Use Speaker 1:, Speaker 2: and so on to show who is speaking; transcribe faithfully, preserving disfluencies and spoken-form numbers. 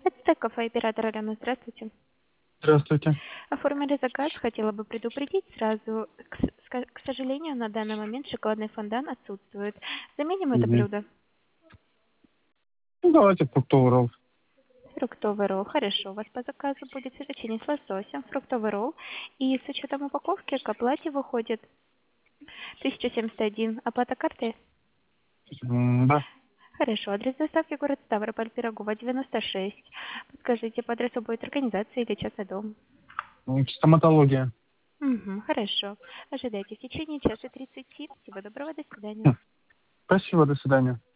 Speaker 1: Это кафе оператор Алена. Здравствуйте.
Speaker 2: Здравствуйте.
Speaker 1: Оформили заказ. Хотела бы предупредить сразу. К, с- ска- к сожалению, на данный момент шоколадный фондан отсутствует. Заменим это
Speaker 2: Мгм.
Speaker 1: блюдо.
Speaker 2: Ну, давайте фруктовый ролл.
Speaker 1: Фруктовый ролл. Хорошо. У вас по заказу будет фетучини с лососем, фруктовый ролл. И с учетом упаковки к оплате выходит тысяча семьдесят один. Оплата карты?
Speaker 2: М, Да.
Speaker 1: Хорошо. Адрес доставки город Ставрополь, Пирогова, девяносто шесть. Подскажите, по адресу будет организация или частный дом?
Speaker 2: М, Стоматология.
Speaker 1: Угу, хорошо. Ожидайте в течение часа тридцати. Всего доброго, до свидания.
Speaker 2: Хм. Спасибо, до свидания.